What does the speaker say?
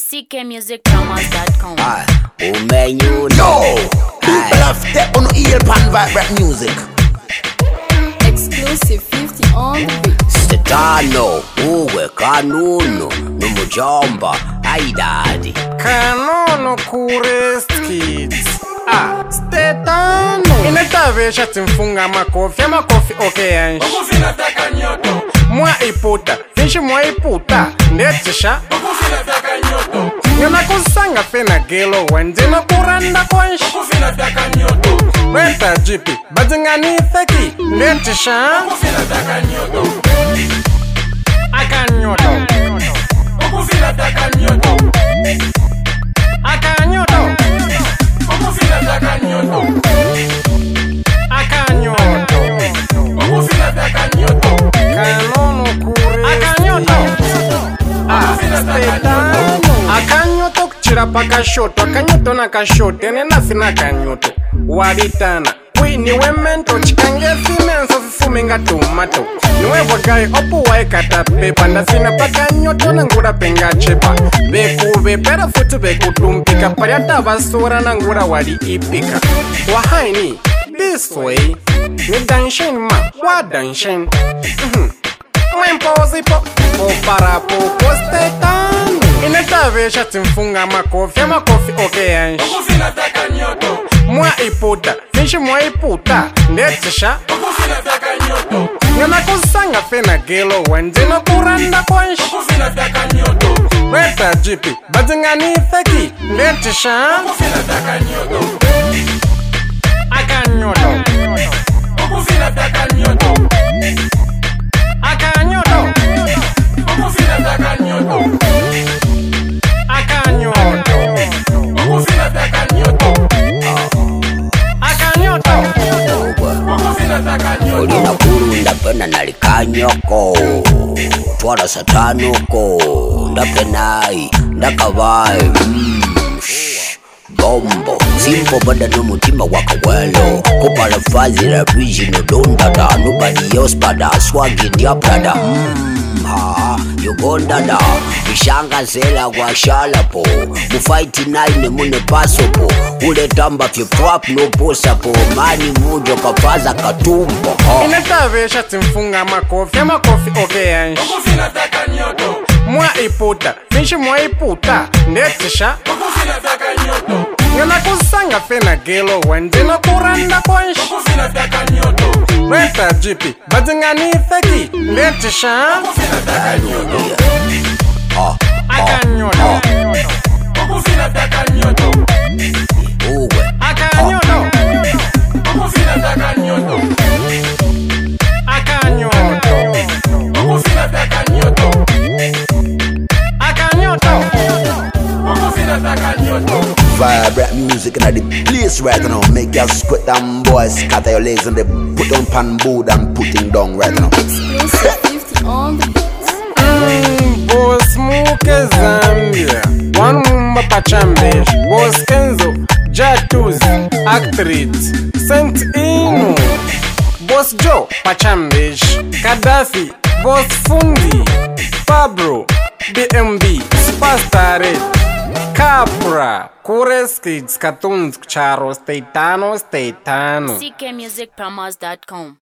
ckmusicpromos.com. You know, people have step on ear pan vibrate music. Exclusive 50 on the beat. Stetano, uwe kanuno, numujomba, aidadi. Kanono Kurest Kids. Stetano inetavesha timfunga makofi okay yanshi ukufina taka nyoto mwa iputa finshi mwa iputa ndetisha ukufina taka nyoto yona kusanga fena gelo wendina kuranda kwanshi ukufina taka nyoto Reta jipi badingani theki ndetisha ukufina taka nyoto akanyoto ukufina taka nyoto akanyoto ukufina taka nyoto akanyoto ukufina taka nyoto Kanono Kurest ukufina taka nyoto akanyoto kuchira pakashoto akanyoto nakashoto ene nafina akanyoto walitana niwe mento chikangefinenso fifume nga tomato niwe bwagayi opuwaye katapepa ndafina pakanyoto nangura pengachepa bekuve pera futi bekutumpika palyata basura nangura wali ipika wahaini this way ni danshin ma wa danshin mwempozipo oparapo postetano inetavesha timfunga makofi okay yanshi ukufina taka nyoto mwa iputa finshi mwa iputa ndetisha ukufina taka nyoto yona kusanga fena gelo wendina kuranda kwanshi ukufina taka nyoto Reta jipi badingani theki ndetisha ukufina taka nyoto akanyoto ukufina taka nyoto akanyoto ukufina taka nyoto akanyoto ukufina taka nyoto akanyoto ukufina taka nyoto Olina kurunda pena nalikanyoko. Twala satanoko. Ndapenai, ndakavai. Bombo, simple bada no mutima wakawelo. Kupala fazi la regional dondada. Nobody else but I swag in your brother. Ugondada, ishanga zela kwa shalapo. Mufighti nine mune pasopo. Ule tamba flip-flop no posapo. Mani mujo kafaza katumbo. inetavesha timfunga makofi okay yanshi ukufina taka nyoto mwa iputa finshi mwa iputa ndetisha ukufina taka nyoto yona kusanga fena gelo wendina kuranda kwanshi ukufina taka nyoto Reta jipi badingani theki ndetisha ukufina taka nyoto akanyoto ukufina taka nyoto Uwe. akanyoto ukufina taka nyoto akanyoto ukufina taka nyoto akanyoto ukufina taka nyoto Vibrate music in the place right now. Make you squat them boys, scatter your legs and they put on pan board and putting down right now. Exclusive 50 on the beat. Boss Muke Zambia One Mumba Pachambesh Boss Kenzo Jatuz Actrix Saint Inu Boss Joe Pachambesh Gaddafi Boss Fundi Fabro BMB Superstar Red Capra Kurest Kids Cartoons Charo Stetano ckmusicpromos.com.